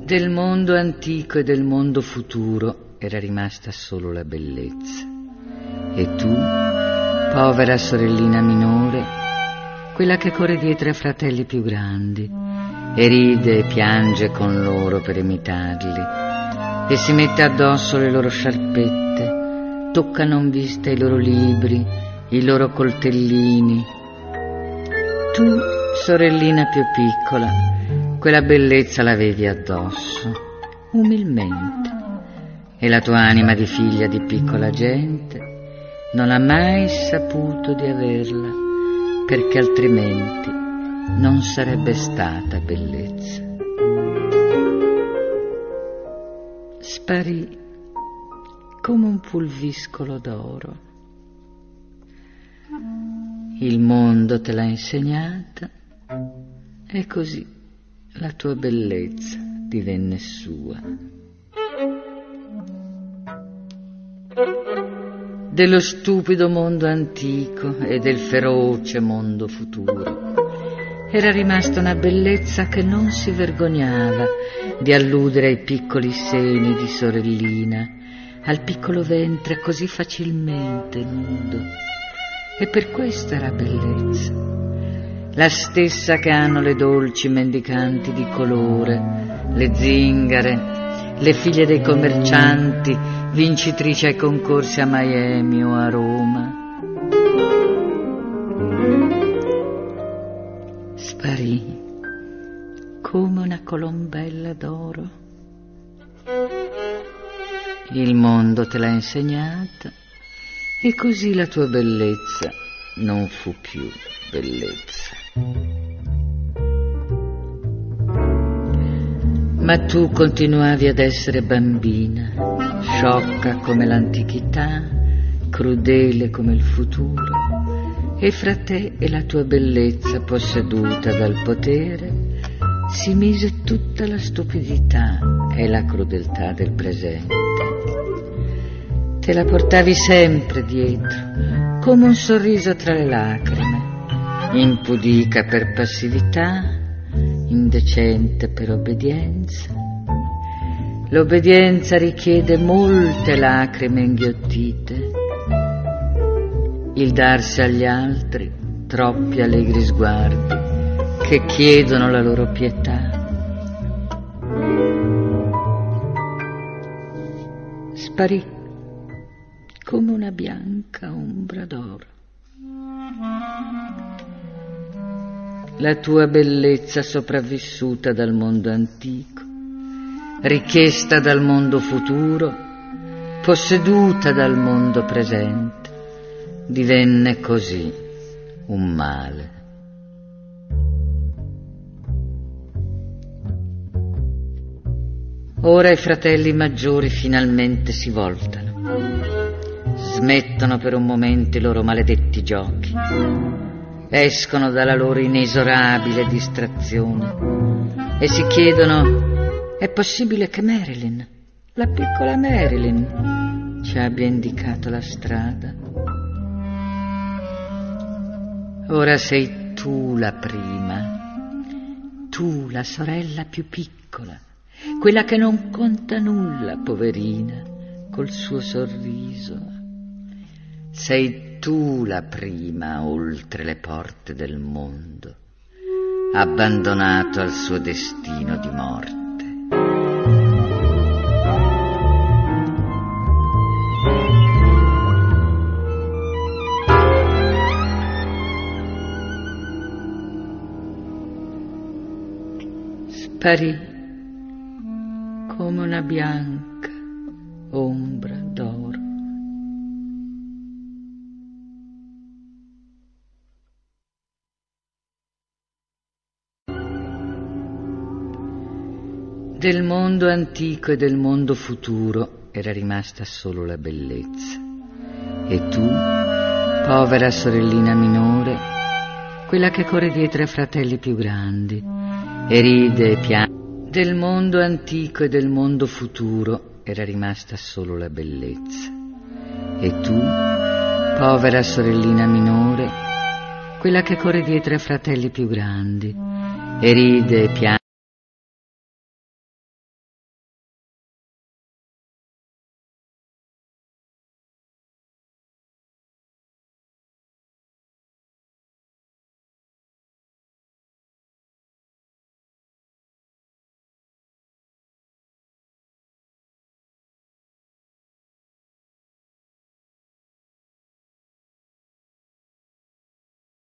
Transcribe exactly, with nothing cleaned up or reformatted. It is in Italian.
Del mondo antico e del mondo futuro era rimasta solo la bellezza. E tu, povera sorellina minore, quella che corre dietro ai fratelli più grandi e ride e piange con loro per imitarli e si mette addosso le loro sciarpette, tocca non vista i loro libri, i loro coltellini. Tu, sorellina più piccola, quella bellezza l'avevi addosso, umilmente, e la tua anima di figlia di piccola gente non ha mai saputo di averla, perché altrimenti non sarebbe stata bellezza. Sparì come un pulviscolo d'oro. Il mondo te l'ha insegnata e così la tua bellezza divenne sua. Dello stupido mondo antico e del feroce mondo futuro era rimasta una bellezza che non si vergognava di alludere ai piccoli seni di sorellina, al piccolo ventre così facilmente nudo. E per questo era bellezza, la stessa che hanno le dolci mendicanti di colore, le zingare, le figlie dei commercianti, vincitrici ai concorsi a Miami o a Roma. Sparì come una colombella d'oro. Il mondo te l'ha insegnata e così la tua bellezza non fu più bellezza. Ma tu continuavi ad essere bambina, sciocca come l'antichità, crudele come il futuro, e fra te e la tua bellezza posseduta dal potere si mise tutta la stupidità e la crudeltà del presente. Te la portavi sempre dietro, come un sorriso tra le lacrime, impudica per passività, indecente per obbedienza. L'obbedienza richiede molte lacrime inghiottite, il darsi agli altri troppi allegri sguardi che chiedono la loro pietà. Sparì come una bianca ombra d'oro. La tua bellezza sopravvissuta dal mondo antico, richiesta dal mondo futuro, posseduta dal mondo presente, divenne così un male. Ora i fratelli maggiori finalmente si voltano, smettono per un momento i loro maledetti giochi, escono dalla loro inesorabile distrazione e si chiedono: è possibile che Marilyn, la piccola Marilyn, ci abbia indicato la strada? Ora sei tu la prima, tu la sorella più piccola, quella che non conta nulla, poverina, col suo sorriso. Sei tu la prima oltre le porte del mondo, abbandonato al suo destino di morte. Sparì come una bianca ombra d'oro. Del mondo antico e del mondo futuro era rimasta solo la bellezza. E tu, povera sorellina minore, quella che corre dietro ai fratelli più grandi e ride e piange. Del mondo antico e del mondo futuro era rimasta solo la bellezza. E tu, povera sorellina minore, quella che corre dietro ai fratelli più grandi e ride e piange.